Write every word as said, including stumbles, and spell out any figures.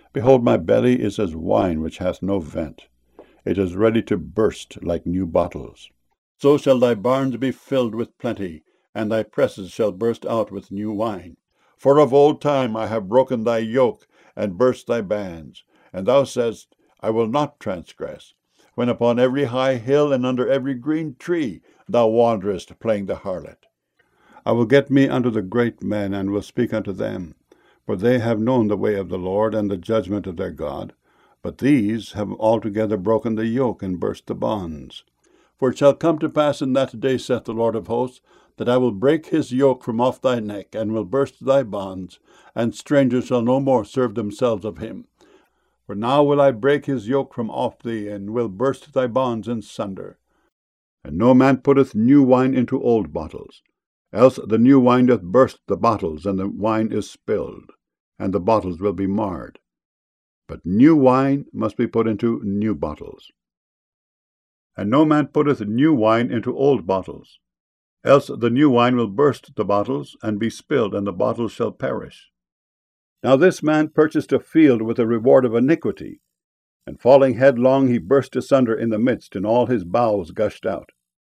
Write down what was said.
Behold, my belly is as wine which hath no vent. It is ready to burst like new bottles. So shall thy barns be filled with plenty, and thy presses shall burst out with new wine. For of old time I have broken thy yoke, and burst thy bands. And thou saidst, I will not transgress, when upon every high hill and under every green tree thou wanderest, playing the harlot. I will get me unto the great men, and will speak unto them. For they have known the way of the Lord, and the judgment of their God. But these have altogether broken the yoke, and burst the bonds. For it shall come to pass in that day, saith the Lord of hosts, that I will break his yoke from off thy neck, and will burst thy bonds, and strangers shall no more serve themselves of him. For now will I break his yoke from off thee, and will burst thy bonds in sunder. And no man putteth new wine into old bottles, else the new wine doth burst the bottles, and the wine is spilled, and the bottles will be marred. But new wine must be put into new bottles. And no man putteth new wine into old bottles, else the new wine will burst the bottles, and be spilled, and the bottles shall perish. Now this man purchased a field with a reward of iniquity, and falling headlong he burst asunder in the midst, and all his bowels gushed out.